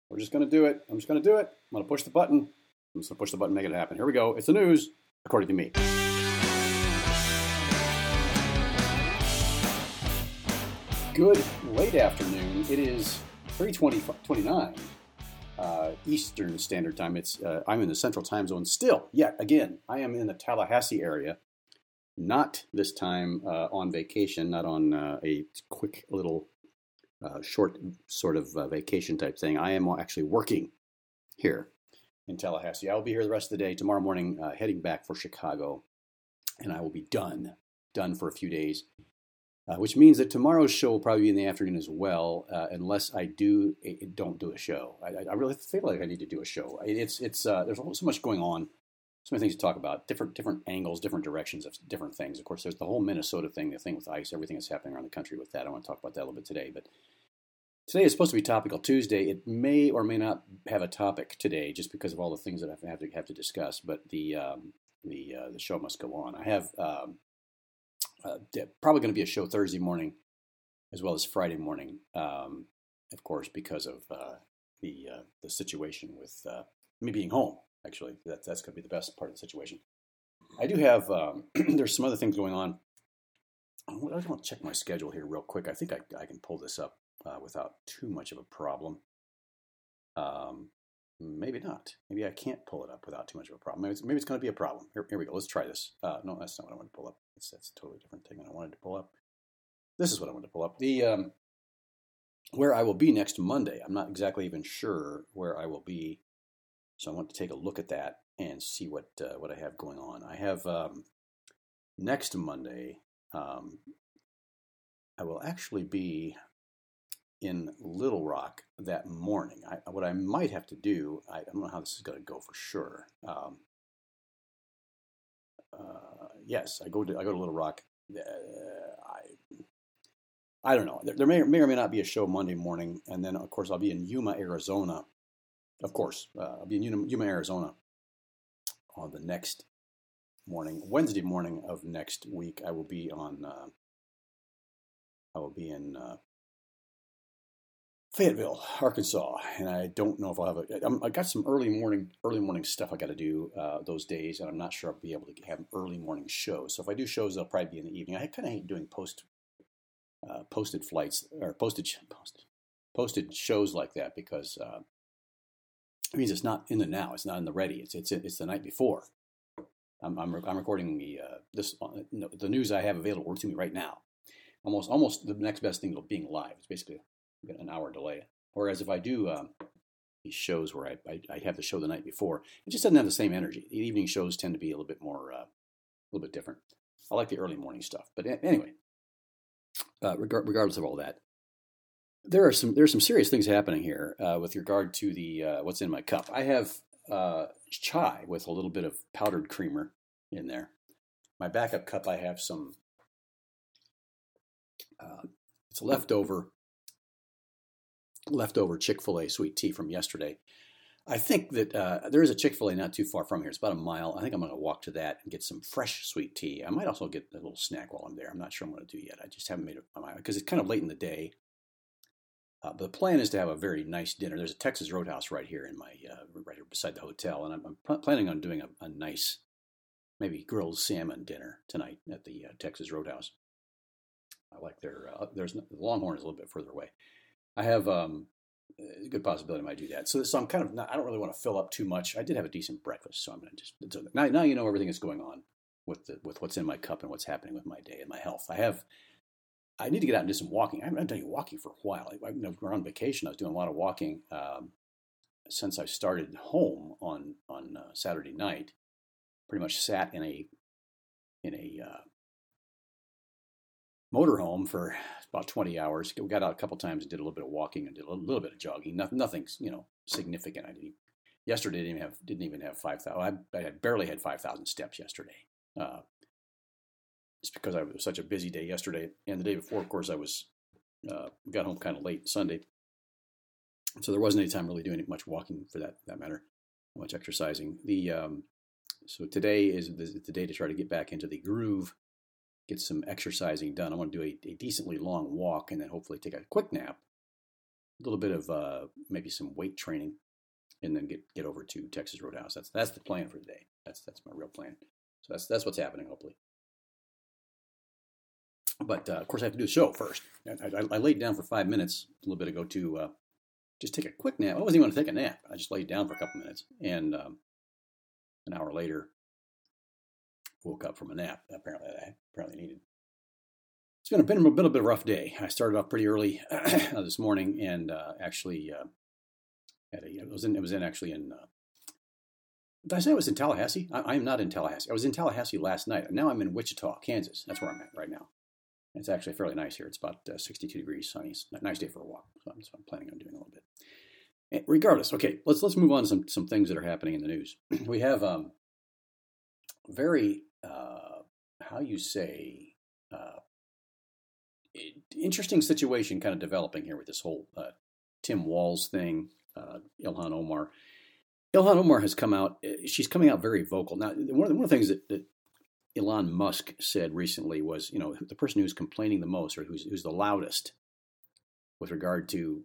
We're just going to do it. I'm just going to do it. I'm going to push the button. I'm just going to push the button and make it happen. Here we go. It's the news, according to me. Good late afternoon. It is 3:29 Eastern Standard Time. I'm in the Central Time Zone still. Yet again, I am in the Tallahassee area. Not this time on vacation, not on a quick little short sort of vacation type thing. I am actually working here in Tallahassee. I will be here the rest of the day. Tomorrow morning, heading back for Chicago, and I will be done for a few days, which means that tomorrow's show will probably be in the afternoon as well, unless I don't do a show. I really feel like I need to do a show. There's so much going on. So many things to talk about, different angles, different directions of different things. Of course, there's the whole Minnesota thing, the thing with ice, everything that's happening around the country with that. I want to talk about that a little bit today. But today is supposed to be Topical Tuesday. It may or may not have a topic today, just because of all the things that I have to discuss. But the show must go on. I have probably going to be a show Thursday morning, as well as Friday morning, of course, because of the situation with me being home. Actually, that's going to be the best part of the situation. I do have, there's some other things going on. I just want to check my schedule here real quick. I think I can pull this up without too much of a problem. Maybe not. Maybe I can't pull it up without too much of a problem. Maybe it's going to be a problem. Here we go. Let's try this. No, that's not what I wanted to pull up. That's a totally different thing than I wanted to pull up. This is what I wanted to pull up. The where I will be next Monday. I'm not exactly even sure where I will be. So I want to take a look at that and see what I have going on. I have next Monday. I will actually be in Little Rock that morning. What I might have to do. I don't know how this is going to go for sure. Yes, I go to Little Rock. I don't know. There may or may not be a show Monday morning, and then of course I'll be in Yuma, Arizona. Of course, I'll be in Yuma, Arizona on the next morning. Wednesday morning of next week, I will be in Fayetteville, Arkansas, and I don't know if I'll have I got some early morning stuff I got to do those days, and I'm not sure I'll be able to have early morning shows. So if I do shows, they'll probably be in the evening. I kind of hate doing posted flights or posted shows like that because. It means it's not in the now. It's not in the ready. It's the night before. I'm recording the news I have available to me right now. Almost the next best thing to being live. It's basically an hour delay. Whereas if I do these shows where I have the show the night before, it just doesn't have the same energy. The evening shows tend to be a little bit more, a little bit different. I like the early morning stuff. But anyway, regardless of all that. There's some serious things happening here with regard to the what's in my cup. I have chai with a little bit of powdered creamer in there. My backup cup, I have some. It's leftover Chick-fil-A sweet tea from yesterday. I think that there is a Chick-fil-A not too far from here. It's about a mile. I think I'm going to walk to that and get some fresh sweet tea. I might also get a little snack while I'm there. I'm not sure I'm going to do yet. I just haven't made up my mind because it's kind of late in the day. But the plan is to have a very nice dinner. There's a Texas Roadhouse right here right here beside the hotel, and I'm planning on doing a nice, maybe grilled salmon dinner tonight at the Texas Roadhouse. I like the Longhorn is a little bit further away. I have a good possibility I might do that. So I'm kind of I don't really want to fill up too much. I did have a decent breakfast, so I'm going to just now you know everything that's going on with what's in my cup and what's happening with my day and my health. I need to get out and do some walking. I haven't done any walking for a while. We're on vacation. I was doing a lot of walking since I started home on Saturday night. Pretty much sat in a motorhome for about 20 hours. We got out a couple times and did a little bit of walking and did a little bit of jogging. Nothing significant. Yesterday didn't even have 5,000. I had barely had 5,000 steps yesterday. Just because it was such a busy day yesterday, and the day before, of course, I got home kind of late Sunday, so there wasn't any time really doing much walking for that matter, much exercising. So today is the day to try to get back into the groove, get some exercising done. I want to do a decently long walk, and then hopefully take a quick nap, little bit of maybe some weight training, and then get over to Texas Roadhouse. That's the plan for today. That's my real plan. So that's what's happening, hopefully. But of course, I have to do a show first. I laid down for 5 minutes a little bit ago to just take a quick nap. I wasn't even going to take a nap. I just laid down for a couple minutes, and an hour later, woke up from a nap. Apparently needed. It's been a bit of a rough day. I started off pretty early this morning, and actually it was in. Did I say I was in Tallahassee? I am not in Tallahassee. I was in Tallahassee last night. Now I'm in Wichita, Kansas. That's where I'm at right now. It's actually fairly nice here. It's about 62 degrees, sunny. It's a nice day for a walk. So I'm planning on doing a little bit. Regardless, okay, let's move on to some things that are happening in the news. We have very interesting situation kind of developing here with this whole Tim Walz thing, Ilhan Omar. Ilhan Omar has come out. She's coming out very vocal. Now, one of the things that Elon Musk said recently was, the person who's complaining the most or who's the loudest with regard to,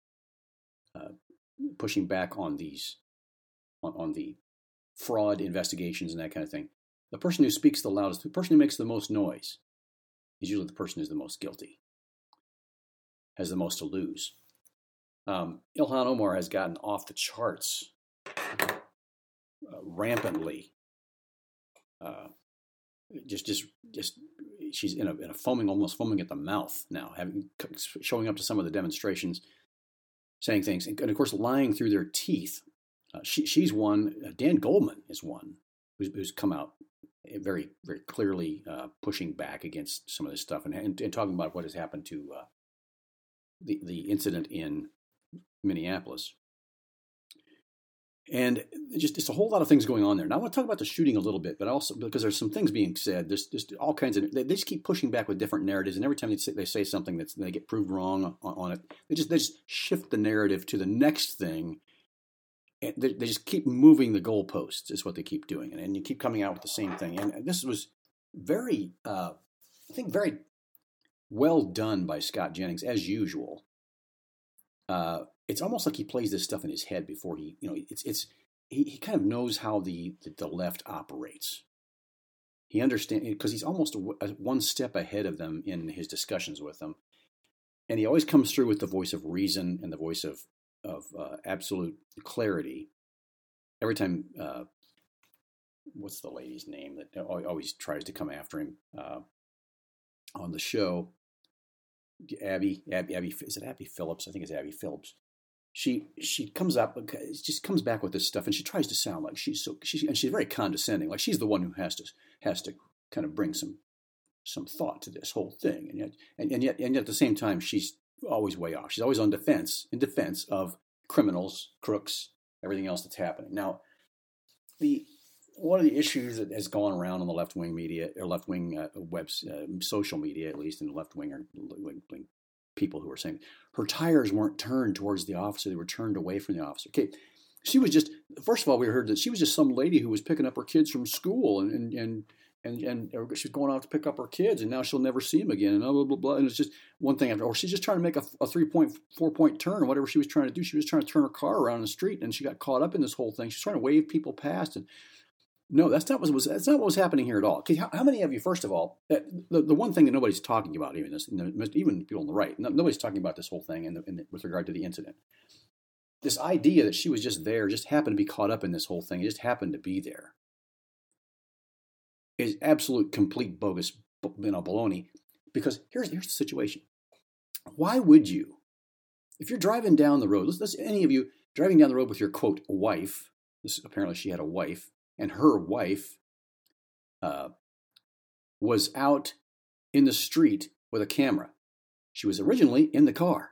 pushing back on these, on the fraud investigations and that kind of thing. The person who speaks the loudest, the person who makes the most noise, is usually the person who's the most guilty, has the most to lose. Ilhan Omar has gotten off the charts rampantly. Just she's in a almost foaming at the mouth now, showing up to some of the demonstrations, saying things, and of course lying through their teeth. She's one. Dan Goldman is one who's come out very, very clearly pushing back against some of this stuff and talking about what has happened to the incident in Minneapolis. And just a whole lot of things going on there. Now I want to talk about the shooting a little bit, but also because there's some things being said. There's just all kinds of. They just keep pushing back with different narratives, and every time they say something they get proved wrong on it, they just shift the narrative to the next thing. And they just keep moving the goalposts. Is what they keep doing, and you keep coming out with the same thing. And this was very, I think, very well done by Scott Jennings as usual. It's almost like he plays this stuff in his head before he he kind of knows how the left operates. He understands because he's almost one step ahead of them in his discussions with them, and he always comes through with the voice of reason and the voice of absolute clarity. Every time, what's the lady's name that always tries to come after him on the show? Abby, is it Abby Phillips? I think it's Abby Phillips. She comes up, just comes back with this stuff, and she tries to sound like she's very condescending, like she's the one who has to kind of bring some thought to this whole thing, and yet at the same time she's always way off. She's always in defense of criminals, crooks, everything else that's happening. Now, one of the issues that has gone around on the left-wing media, or left-wing social media, at least, in the left-wing or people who are saying her tires weren't turned towards the officer; they were turned away from the officer. Okay, she was just. First of all, we heard that she was just some lady who was picking up her kids from school, and she's going out to pick up her kids, and now she'll never see them again, and blah blah blah. And it's just one thing after, or she's just trying to make a 3.4 turn, or whatever she was trying to do. She was trying to turn her car around the street, and she got caught up in this whole thing. She's trying to wave people past, and no, that's not what was happening here at all. Okay, how many of you, first of all, the one thing that nobody's talking about, even people on the right, nobody's talking about this whole thing with regard to the incident. This idea that she was just there, just happened to be caught up in this whole thing, just happened to be there, is absolute, complete bogus, baloney. Because here's the situation. Why would you, if you're driving down the road, let's any of you driving down the road with your, quote, wife, apparently she had a wife, and her wife was out in the street with a camera. She was originally in the car.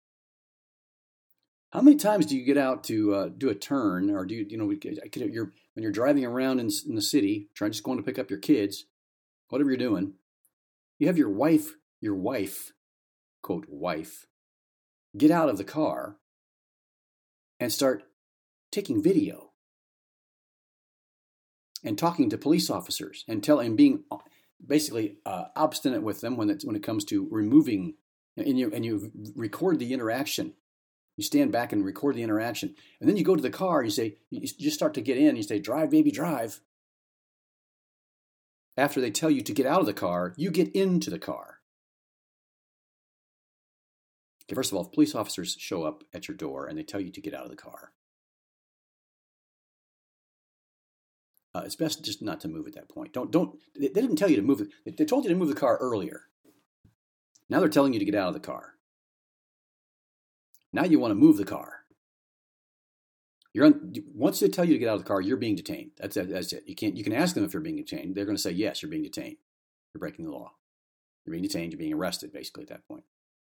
How many times do you get out to do a turn, or do when you're driving around in the city, just going to pick up your kids, whatever you're doing, you have your wife, quote, wife, get out of the car and start taking video and talking to police officers and being basically obstinate with them when it comes to removing, and you record the interaction You stand back and record the interaction. And then you go to the car and you say, you just start to get in. You say, drive, baby, drive. After they tell you to get out of the car, you get into the car. Okay, first of all, if police officers show up at your door and they tell you to get out of the car, it's best just not to move at that point. They didn't tell you to move. They told you to move the car earlier. Now they're telling you to get out of the car. Now you want to move the car. Once they tell you to get out of the car, you're being detained. That's it. You can ask them if you're being detained. They're going to say, yes, you're being detained. You're breaking the law. You're being detained. You're being arrested, basically, at that point.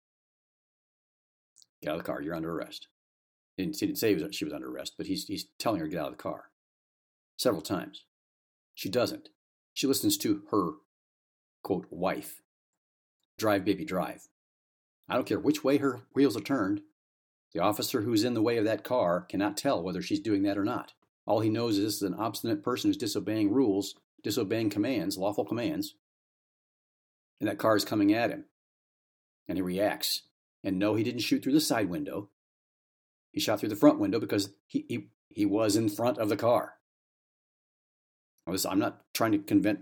Get out of the car. You're under arrest. He didn't say she was under arrest, but he's telling her to get out of the car several times. She doesn't. She listens to her, quote, wife. Drive, baby, drive. I don't care which way her wheels are turned. The officer who's in the way of that car cannot tell whether she's doing that or not. All he knows is this is an obstinate person who's disobeying rules, disobeying commands, lawful commands, and that car is coming at him. And he reacts. And no, he didn't shoot through the side window. He shot through the front window because he was in front of the car. I'm not trying to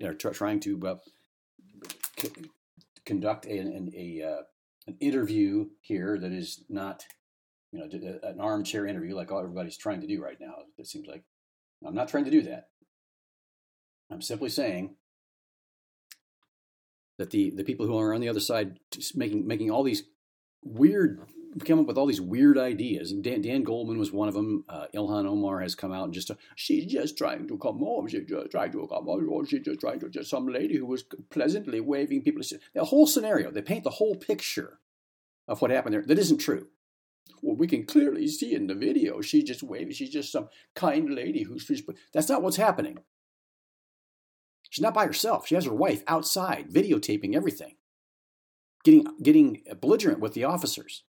conduct an interview here that is not, an armchair interview like everybody's trying to do right now. It seems like I'm not trying to do that. I'm simply saying that the people who are on the other side making all these come up with all these weird ideas. And Dan Goldman was one of them. Ilhan Omar has come out and she's just trying to come home. She's just trying to just some lady who was pleasantly waving people. The whole scenario, they paint the whole picture of what happened there. That isn't true. Well, we can clearly see in the video, she's just waving. She's just some kind lady that's not what's happening. She's not by herself. She has her wife outside videotaping everything. Getting belligerent with the officers.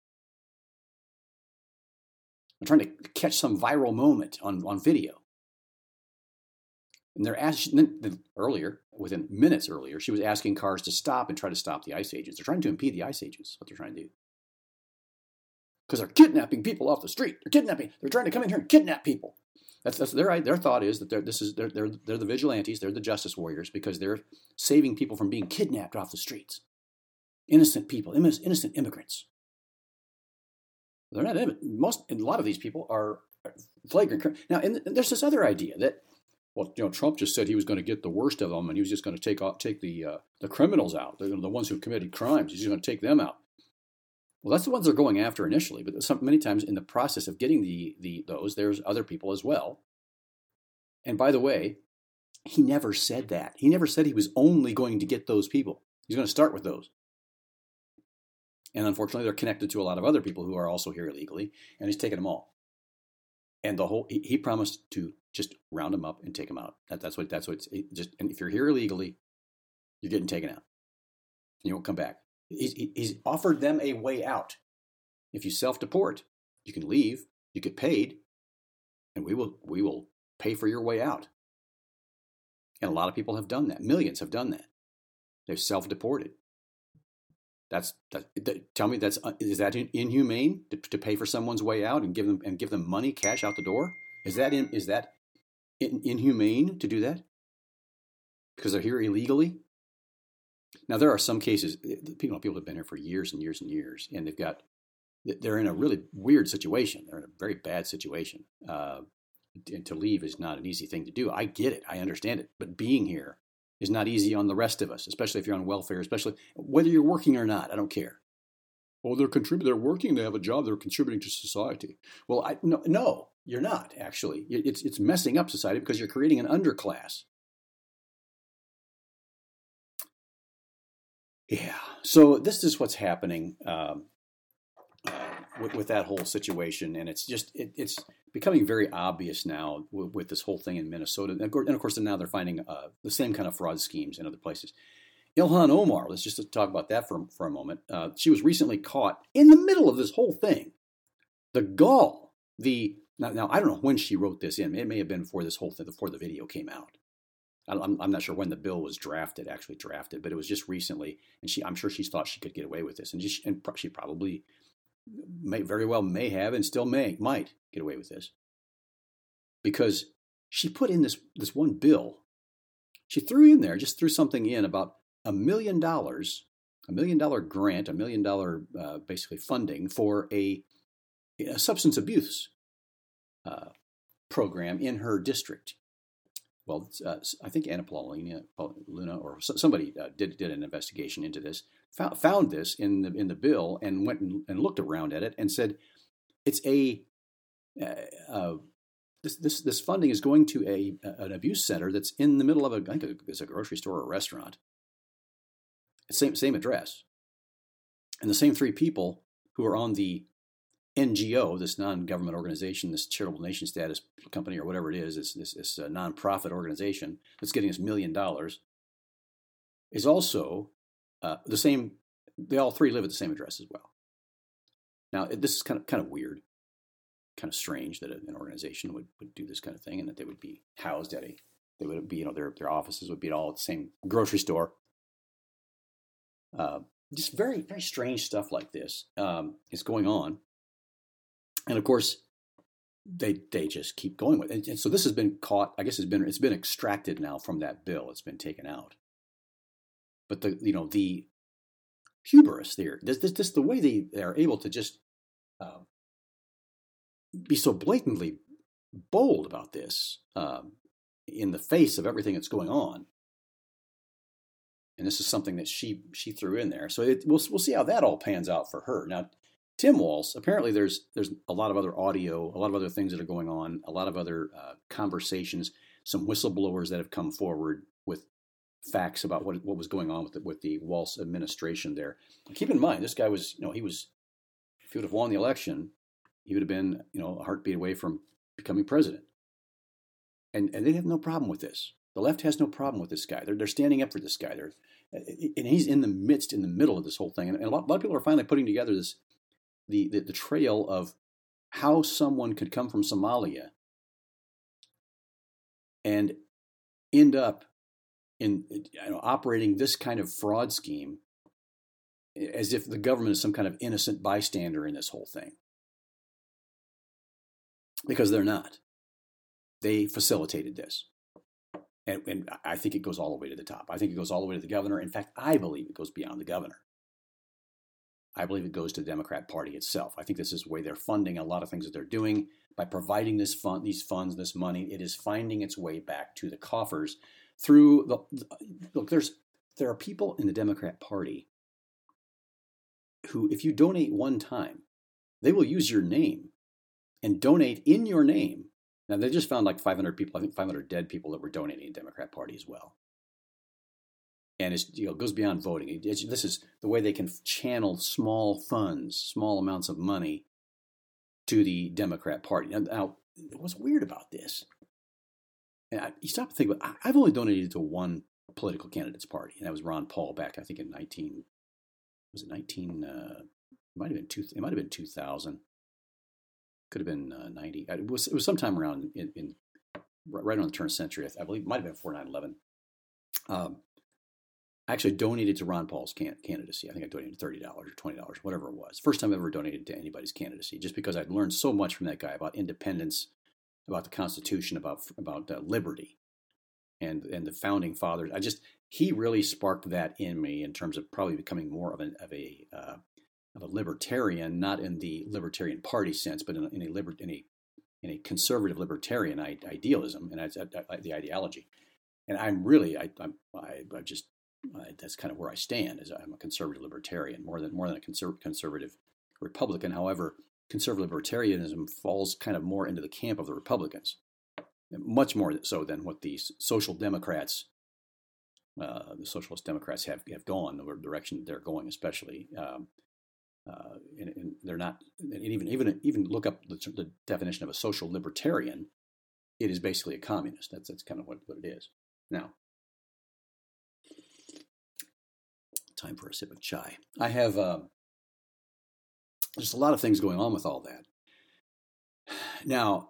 I'm trying to catch some viral moment on video. And they're asking within minutes earlier, she was asking cars to stop and try to stop the ICE agents. They're trying to impede the ICE agents. That's what they're trying to do. Because they're kidnapping people off the street. They're trying to come in here and kidnap people. That's their thought is that they're the vigilantes. They're the justice warriors because they're saving people from being kidnapped off the streets. Innocent people, innocent immigrants. They're not a lot of these people are flagrant. Now, and there's this other idea that, Trump just said he was going to get the worst of them, and he was just going to take the criminals out, the ones who've committed crimes. He's going to take them out. Well, that's the ones they're going after initially, but many times in the process of getting those, there's other people as well. And by the way, he never said that. He never said he was only going to get those people. He's going to start with those. And unfortunately, they're connected to a lot of other people who are also here illegally, and he's taking them all. And he promised to just round them up and take them out. That's what and if you're here illegally, you're getting taken out. You won't come back. He's offered them a way out. If you self-deport, you can leave, you get paid, and we will pay for your way out. And a lot of people have done that. Millions have done that. They've self-deported. Tell me, is that inhumane to pay for someone's way out and give them money, cash out the door? Is that inhumane to do that because they're here illegally? Now there are some cases people have been here for years and years and years, and they're in a really weird situation. They're in a very bad situation. And to leave is not an easy thing to do. I get it. I understand it. But being here is not easy on the rest of us, especially if you're on welfare, especially whether you're working or not. I don't care. Oh, they're working, they have a job, they're contributing to society. Well, no, you're not, actually. It's messing up society because you're creating an underclass. Yeah, so this is what's happening with that whole situation, and it's becoming very obvious now with this whole thing in Minnesota, and of course now they're finding the same kind of fraud schemes in other places. Ilhan Omar, let's just talk about that for a moment. She was recently caught in the middle of this whole thing. The gall, now I don't know when she wrote this in. It may have been before this whole thing, before the video came out. I'm not sure when the bill was drafted, but it was just recently, and I'm sure she thought she could get away with this, and she probably may have and still might get away with this because she put in this one bill. She just threw something in about $1 million, $1 million grant, $1 million basically funding for a substance abuse program in her district. Well, I think Anna Paulina Luna or somebody did an investigation into this, found this in the bill, and went and looked around at it and said, it's this funding is going to an abuse center that's in the middle of I think it's a grocery store or a restaurant. Same address, and the same three people who are on the NGO, this non-government organization, this charitable nation status company or whatever it is, this non-profit organization that's getting us $1 million, is also the same. They all three live at the same address as well. Now, this is kind of weird, kind of strange that an organization would do this kind of thing, and that they would be housed at they would be, their offices would be all at the same grocery store. Just very, very strange stuff like this is going on. And of course, they just keep going with it. And so this has been caught. I guess it's been extracted now from that bill. It's been taken out. But the hubris there, this the way they are able to just be so blatantly bold about this in the face of everything that's going on. And this is something that she threw in there. So we'll see how that all pans out for her. Now, Tim Walz, apparently there's a lot of other audio, a lot of other things that are going on, a lot of other conversations, some whistleblowers that have come forward with facts about what was going on with the Walz administration there. Keep in mind, this guy was, if he would have won the election, he would have been, a heartbeat away from becoming president. And they have no problem with this. The left has no problem with this guy. They're standing up for this guy. And he's in the middle of this whole thing. And a lot of people are finally putting together the trail of how someone could come from Somalia and end up in operating this kind of fraud scheme as if the government is some kind of innocent bystander in this whole thing. Because they're not. They facilitated this. And I think it goes all the way to the top. I think it goes all the way to the governor. In fact, I believe it goes beyond the governor. I believe it goes to the Democrat Party itself. I think this is the way they're funding a lot of things that they're doing by providing these funds, this money. It is finding its way back to the coffers through look. There are people in the Democrat Party who, if you donate one time, they will use your name and donate in your name. Now, they just found like 500 people, I think 500 dead people that were donating to the Democrat Party as well. And it goes beyond voting. This is the way they can channel small funds, small amounts of money to the Democrat Party. Now what's weird about this, and you stop to think about, I've only donated to one political candidate's party, and that was Ron Paul back, I think, in it might have been 2000. Could have been 90. It was sometime around in right on the turn of the century. I believe it might have been before 9/11. I actually donated to Ron Paul's candidacy. I think I donated $30 or $20, whatever it was. First time I ever donated to anybody's candidacy, just because I'd learned so much from that guy about independence, about the Constitution, about liberty, and the founding fathers. He really sparked that in me in terms of probably becoming more of a libertarian, not in the Libertarian Party sense, but in a conservative libertarian idealism and the ideology. And I'm really, that's kind of where I stand. Is I'm a conservative libertarian more than a conservative Republican. However, conservative libertarianism falls kind of more into the camp of the Republicans, much more so than what the social democrats, the socialist Democrats have gone, the direction they're going, especially. And they're not. And even look up the definition of a social libertarian. It is basically a communist. That's kind of what it is. Now, time for a sip of chai. I have just a lot of things going on with all that. Now,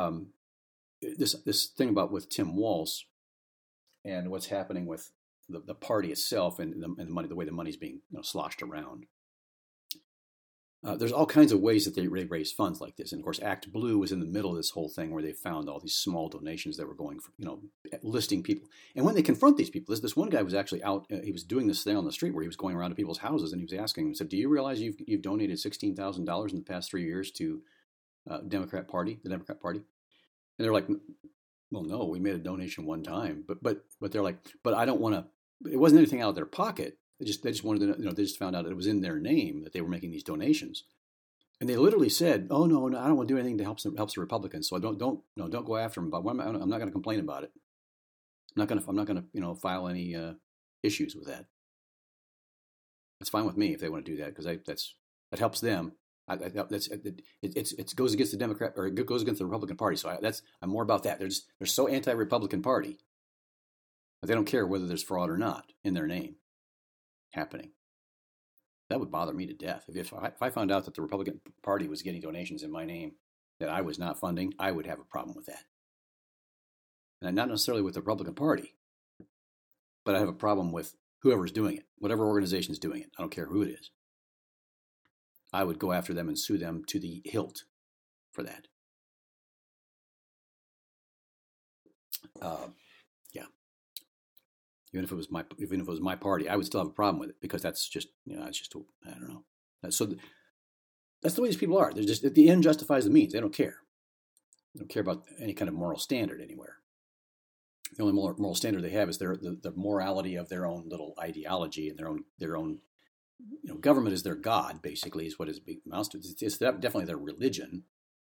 this thing with Tim Walz and what's happening with the party itself and the money, the way the money's being sloshed around. there's all kinds of ways that they raise funds like this. And of course, Act Blue was in the middle of this whole thing where they found all these small donations that were going for, listing people. And when they confront these people, this one guy was actually out, he was doing this thing on the street where he was going around to people's houses and he was asking them, said, do you realize you've donated $16,000 in the past 3 years to the Democrat Party? And they're like, well, no, we made a donation one time. But they're like, but I don't want to, it wasn't anything out of their pocket. They just wanted to know, they just found out it was in their name that they were making these donations. And they literally said, oh, no, I don't want to do anything to help the Republicans. So don't go after them. But I'm not going to complain about it. I'm not going to file any issues with that. It's fine with me if they want to do that because that helps them. It goes against the Democrat or it goes against the Republican Party. So I'm more about that. They're so anti-Republican Party that they don't care whether there's fraud or not in their name happening. That would bother me to death. If I found out that the Republican Party was getting donations in my name that I was not funding, I would have a problem with that. And not necessarily with the Republican Party, but I have a problem with whoever's doing it, whatever organization is doing it. I don't care who it is. I would go after them and sue them to the hilt for that. Yeah. Even if it was my party, I would still have a problem with it because that's just, it's just, I don't know. So that's the way these people are. They're just, the end justifies the means. They don't care. They don't care about any kind of moral standard anywhere. The only moral standard they have is the morality of their own little ideology and their own government is their god, basically, is what it amounts to. It's definitely their religion.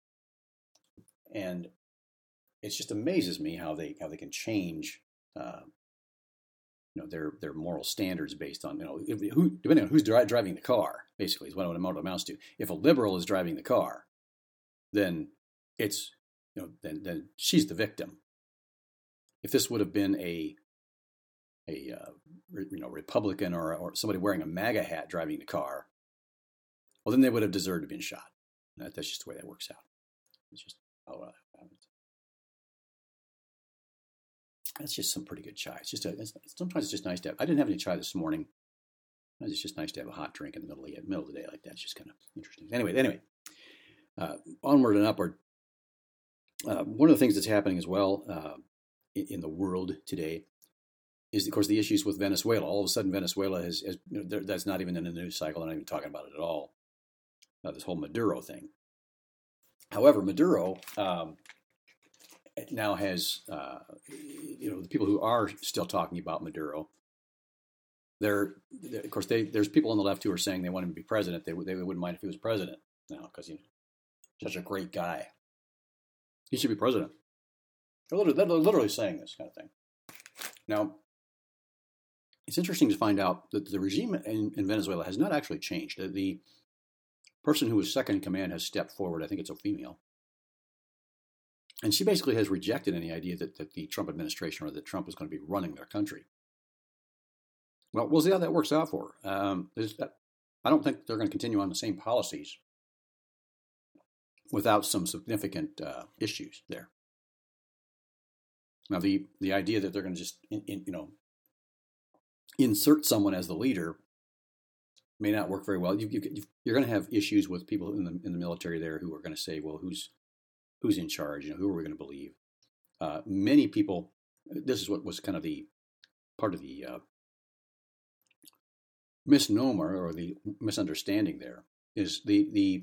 And it just amazes me how they can change their moral standards based on depending on who's driving the car, basically, is what it amounts to. If a liberal is driving the car, then it's then she's the victim. If this would have been a Republican or somebody wearing a MAGA hat driving the car, well, then they would have deserved to be shot. That's just the way that works out. It's just that's just some pretty good chai. Sometimes it's just nice to have. I didn't have any chai this morning. It's just nice to have a hot drink in the middle of the day like that. It's just kind of interesting. Anyway, onward and upward. One of the things that's happening as well in the world today is, of course, the issues with Venezuela. All of a sudden, Venezuela has that's not even in the news cycle. They're not even talking about it at all. This whole Maduro thing. However, Maduro now has, the people who are still talking about Maduro. Of course, there's people on the left who are saying they want him to be president. They wouldn't mind if he was president now because he's such a great guy. He should be president. They're literally saying this kind of thing. Now, it's interesting to find out that the regime in Venezuela has not actually changed. The person who was second in command has stepped forward. I think it's a female. And she basically has rejected any idea that the Trump administration or that Trump is going to be running their country. Well, we'll see how that works out for her. I don't think they're going to continue on the same policies without some significant issues there. Now, the idea that they're going to just insert someone as the leader may not work very well. You're going to have issues with people in the military there who are going to say, well, who's in charge? Who are we going to believe? Many people. This is what was kind of the part of the misnomer or the misunderstanding. There is the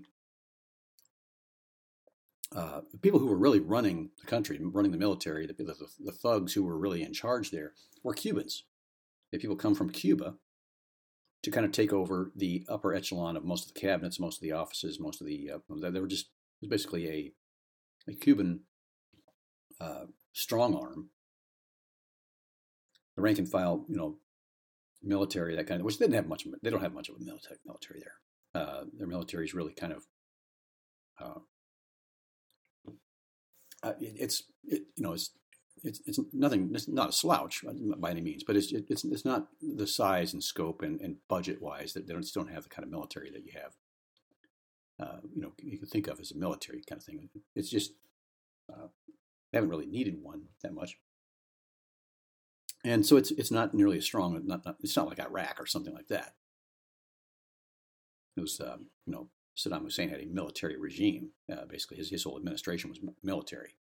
people who were really running the country, running the military, the thugs who were really in charge there were Cubans. The people come from Cuba to kind of take over the upper echelon of most of the cabinets, most of the offices, most of the. They were just it was basically a Cuban strong arm, the rank and file, military, that kind of, which they don't have much of a military there. Their military is really kind of. It's nothing. It's not a slouch by any means, but it's not the size and scope and budget wise that they don't have the kind of military that you have. You can think of as a military kind of thing. It's just they haven't really needed one that much, and so it's not nearly as strong. It's not like Iraq or something like that. It was Saddam Hussein had a military regime. Basically, his whole administration was military.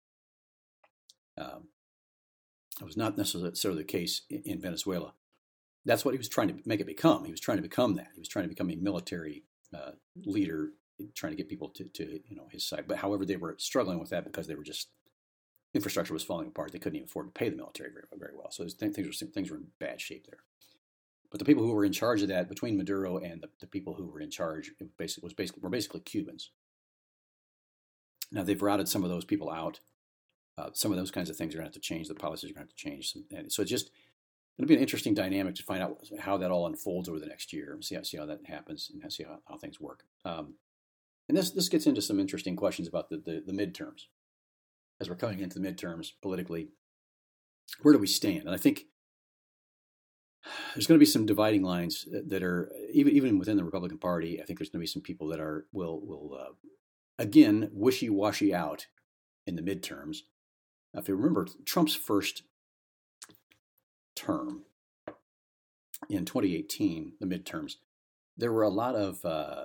It was not necessarily the case in Venezuela. That's what he was trying to make it become. He was trying to become that. He was trying to become a military leader, trying to get people to his side. But however, they were struggling with that because they were just infrastructure was falling apart. They couldn't even afford to pay the military very well. So things were in bad shape there. But the people who were in charge of that, between Maduro and the people who were in charge, were basically Cubans. Now they've routed some of those people out. Some of those kinds of things are going to have to change. The policies are going to have to change. And so it's just going to be an interesting dynamic to find out how that all unfolds over the next year. See how that happens and see how things work. And this gets into some interesting questions about the midterms. As we're coming into the midterms politically, where do we stand? And I think there's going to be some dividing lines that are even within the Republican Party. I think there's going to be some people that will again wishy-washy out in the midterms. If you remember Trump's first term in 2018, the midterms, there were a lot of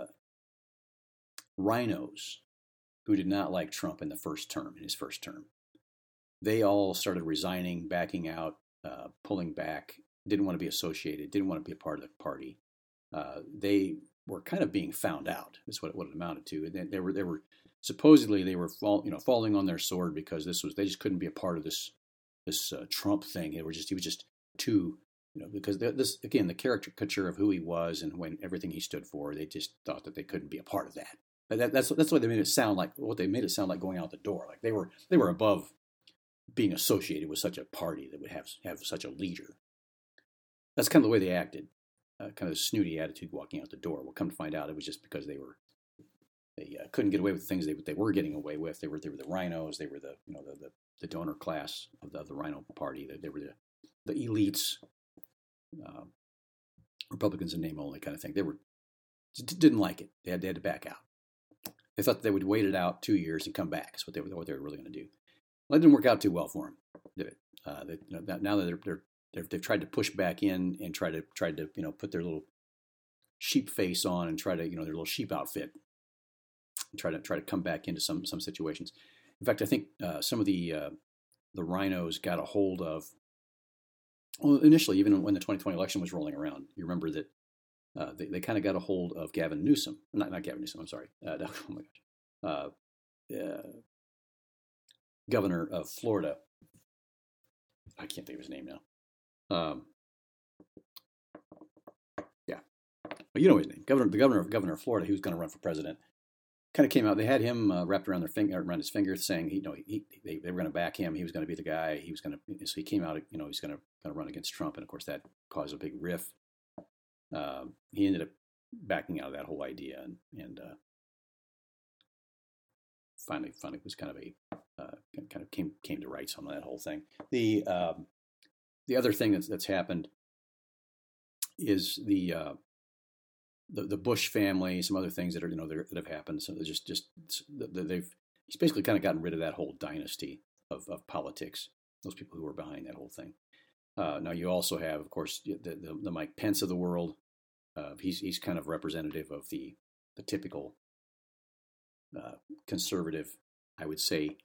rhinos who did not like Trump in his first term. They all started resigning, backing out, pulling back, didn't want to be associated, didn't want to be a part of the party. They were kind of being found out. That's what it amounted to. And they were supposedly falling on their sword because they just couldn't be a part of this Trump thing. He was just too, because this again, the caricature of who he was and when everything he stood for, they just thought that they couldn't be a part of that. But that's what they made it sound like. What they made it sound like going out the door, like they were above being associated with such a party that would have such a leader. That's kind of the way they acted, kind of a snooty attitude walking out the door. We'll come to find out it was just because they couldn't get away with the things they were getting away with. They were the rhinos. They were the donor class of the Rhino Party. They were the elites, Republicans in name only kind of thing. They didn't like it. They had to back out. They thought they would wait it out 2 years and come back. That's what they were really going to do. Well, it didn't work out too well for them, did it? Now that they've tried to push back in and tried to put their little sheep face on and try to their little sheep outfit and try to come back into some situations. In fact, I think some of the rhinos got a hold of. Well, initially, even when the 2020 election was rolling around, you remember that they kind of got a hold of Gavin Newsom. Not Gavin Newsom, I'm sorry. Oh my gosh. Governor of Florida. I can't think of his name now. Yeah. But you know his name. The governor of Florida, he was going to run for president. Kind of came out. They had him wrapped around his finger, saying they were going to back him. He was going to be the guy. So he came out. He's going to run against Trump, and of course that caused a big riff. He ended up backing out of that whole idea, and finally was kind of came to rights on that whole thing. The other thing that's happened is the Bush family, some other things that are that have happened. So he's basically kind of gotten rid of that whole dynasty of politics. Those people who were behind that whole thing. Now you also have, of course, the Mike Pence of the world. He's kind of representative of the typical conservative, I would say,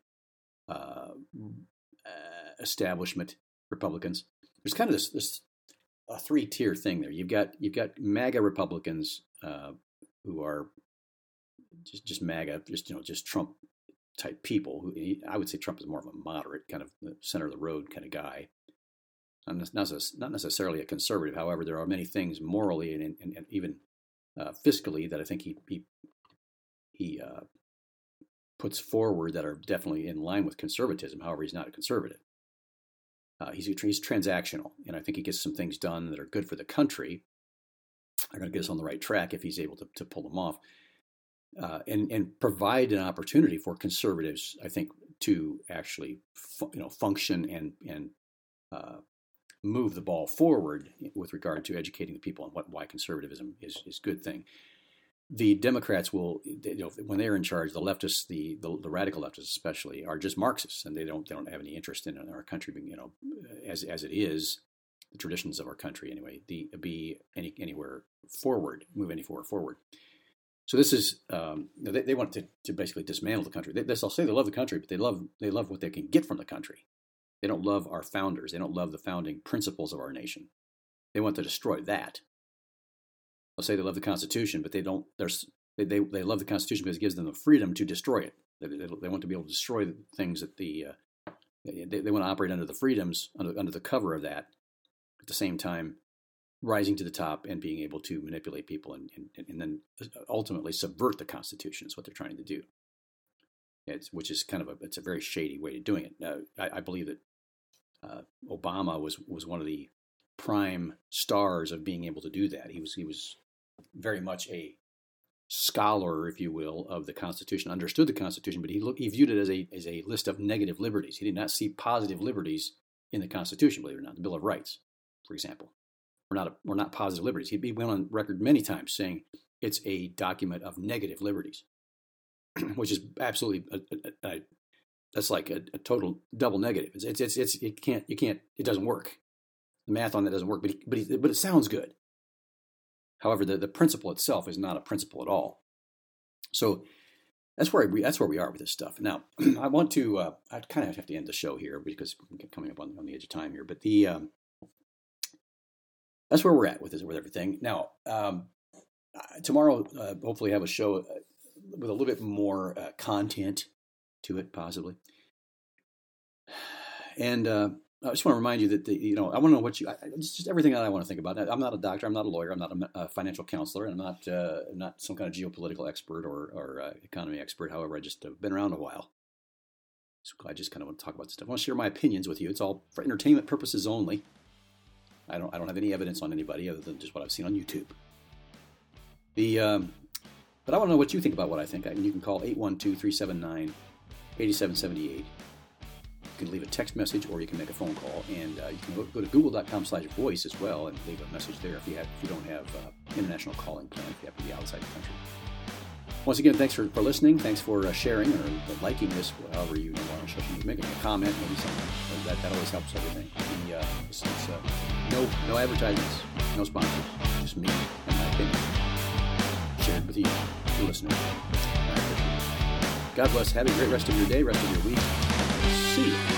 establishment Republicans. There's kind of this a 3-tier thing there. You've got MAGA Republicans who are just MAGA, just Trump type people. Who I would say Trump is more of a moderate, kind of center of the road kind of guy. Not necessarily a conservative. However, there are many things morally and even fiscally that I think he puts forward that are definitely in line with conservatism. However, he's not a conservative. He's transactional, and I think he gets some things done that are good for the country. Are going to get us on the right track if he's able to pull them off, and provide an opportunity for conservatives, I think, to actually function and move the ball forward with regard to educating the people on why conservatism is a good thing. The Democrats will, when they're in charge, the leftists, the radical leftists especially, are just Marxists, and they don't have any interest in our country being, as it is, the traditions of our country anyway, be anywhere forward, move anywhere forward. So this is they want to basically dismantle the country. They'll say they love the country, but they love what they can get from the country. They don't love our founders. They don't love the founding principles of our nation. They want to destroy that. They'll say they love the Constitution, but they don't. They love the Constitution because it gives them the freedom to destroy it. They want to be able to destroy the things that they want to operate under the freedoms under the cover of that. At the same time, rising to the top and being able to manipulate people and then ultimately subvert the Constitution is what they're trying to do. Which is it's a very shady way of doing it. I believe that Obama was one of the prime stars of being able to do that. He was very much a scholar, if you will, of the Constitution, understood the Constitution, but he viewed it as a list of negative liberties. He did not see positive liberties in the Constitution, believe it or not. The Bill of Rights, for example, were not positive liberties. He went on record many times saying it's a document of negative liberties, which is absolutely that's like a total double negative. It doesn't work. The math on that doesn't work, but it sounds good. However, the principle itself is not a principle at all. So that's where we are with this stuff. Now, I want to I kind of have to end the show here because we're coming up on the edge of time here. But that's where we're at with everything. Now, tomorrow, hopefully, have a show with a little bit more content to it, possibly. And I just want to remind you that I want to know what it's just everything that I want to think about. I'm not a doctor. I'm not a lawyer. I'm not a financial counselor. I'm not some kind of geopolitical expert or economy expert. However, I just have been around a while. So I just kind of want to talk about this stuff. I want to share my opinions with you. It's all for entertainment purposes only. I don't have any evidence on anybody other than just what I've seen on YouTube. But I want to know what you think about what I think. You can call 812-379-8778. You can leave a text message or you can make a phone call, and you can go to google.com/voice as well and leave a message there if you don't have international calling plan, if you have to be outside the country. Once again, thanks for listening. Thanks for sharing or liking this, however you want to show. Making a comment, maybe something. That always helps everything. No advertisements, no sponsors, just me and my opinion shared with you, the listener. God bless. Have a great rest of your day, rest of your week. See you.